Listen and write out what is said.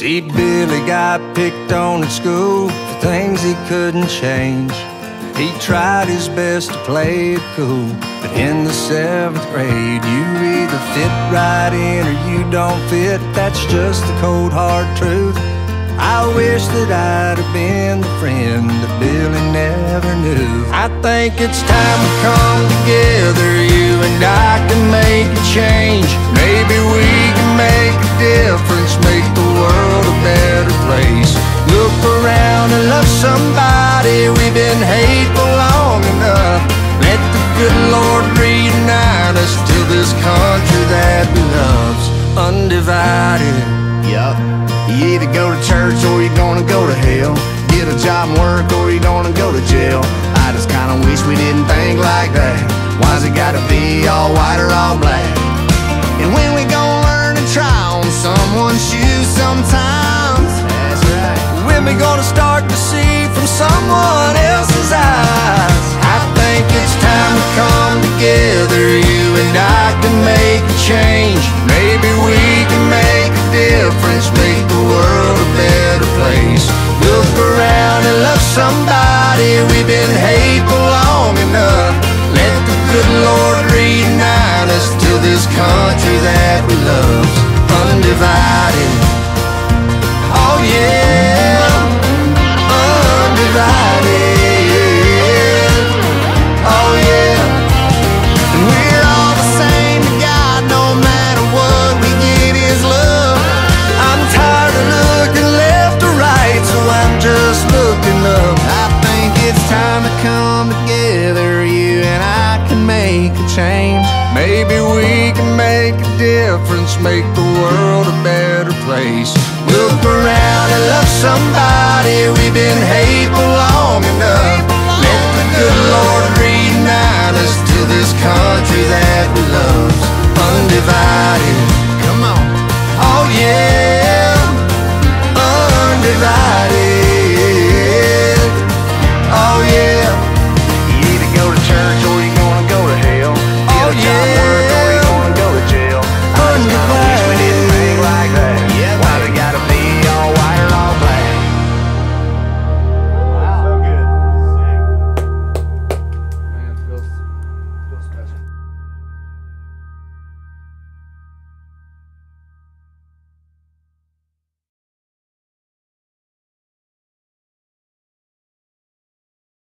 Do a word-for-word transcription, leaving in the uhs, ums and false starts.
See, Billy got picked on at school for things he couldn't change. He tried his best to play it cool, but in the seventh grade, you either fit right in or you don't fit. That's just the cold hard truth. I wish that I'd have been the friend that Billy never knew. I think it's time we come together, you and I can make a change. Maybe we can make a difference, make the world a better place. Look around and love somebody, we've been hateful long enough. Let the good Lord reunite us till this country that we love's undivided. Yup. You either go to church or you're gonna go to hell. Get a job and work or you're gonna go to jail. I just kinda wish we didn't think like that. Why's it gotta be all white or all black? And when we gon' learn to try on someone's shoes sometimes? That's right. When we gonna start to see from someone else's eyes? I think it's time to come together, you and I can make a change. Maybe we can make a difference, make the world a better place. Look around and love somebody, we've been hateful long enough. Let the good Lord reunite us till this country that we love's undivided. Oh yeah, undivided. Oh yeah, and we're all the same to God, no matter what we get is love. I'm tired of looking left or right, so I'm just looking up. I think it's time to come together, you and I can make a change. Maybe we can make a difference, make the